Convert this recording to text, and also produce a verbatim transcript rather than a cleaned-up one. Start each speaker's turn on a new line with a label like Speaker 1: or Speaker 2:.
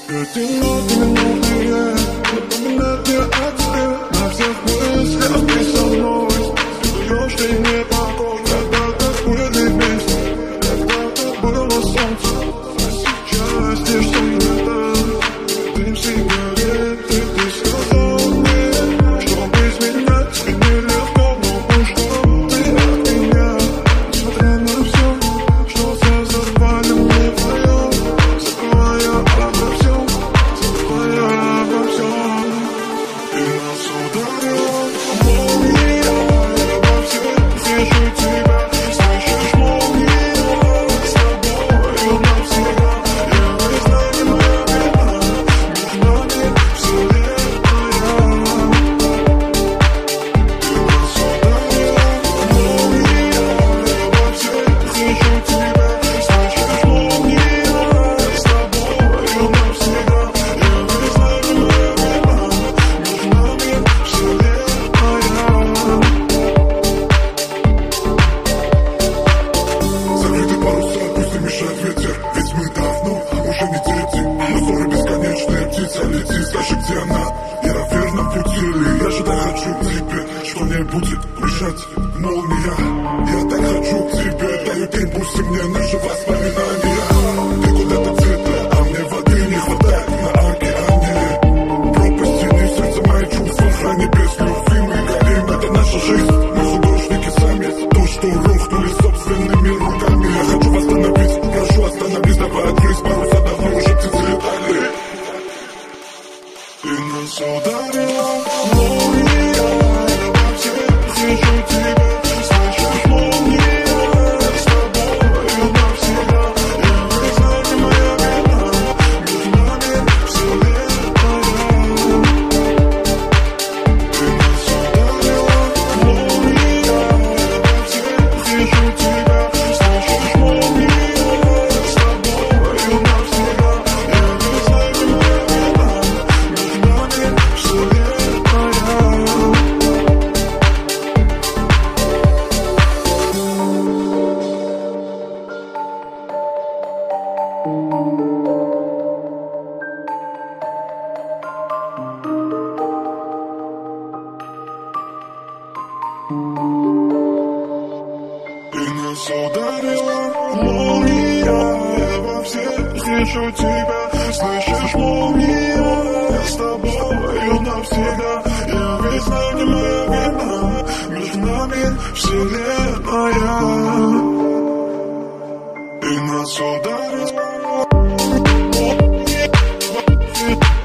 Speaker 1: Эти ноты минутные напоминают мне о тебе. На всех мыслях ты со мной. Ты даешь мне покой. Когда-то были вместе, когда-то было солнце, а сейчас лишь темнота. Дым сигареты, ты сказал мне, что без меня тебе нелегко. Но ушла ты от меня, несмотря на все, что созервали мы вдвоем. Забывая обо всем, забывая обо всем. И нас ударила молния во всех. Слышу тебя, слышишь молния с тобою навсегда. Я не знаю, моя вина, между нами вселенная. И нас ударила молния во всех. Слышу тебя, слышишь молния с тобою навсегда. Я не знаю, моя вина, между нами вселенная.
Speaker 2: Закрыты паруса, пусть не мешает ветер. Ведь мы давно уже не дети. Но ссоры бесконечные, птица летит. Скажи, где она? Я на верном пути ли? Я же так хочу к тебе, что не будет мешать молния. Я так хочу к тебе, даю день, пусть и мне наши воспоминания. Ты куда-то цветы, а мне воды не хватает на океане. Пропасти не сердце, мои чувства храни без любви. Мы горим, это наша жизнь. Мы художники сами, то, что рухнули собственными руками. Я хочу восстановить, прошу остановись, давай открыть паруса, давно уже птицы летали.
Speaker 1: И нас ударила молния во всех. Слышу тебя, слышишь молния с тобою навсегда. Я не знаю, моя вина, между нами вселенная. И нас ударила молния во всех. Слышу тебя, слышишь молния с тобою навсегда. Я не знаю, моя вина, между нами вселенная. И нас ударила молния во всех. Слышу тебя, слышишь молния с тобою навсегда. Я ведь знаю, не моя вина, между нами вселенная. И нас ударила молния во всех.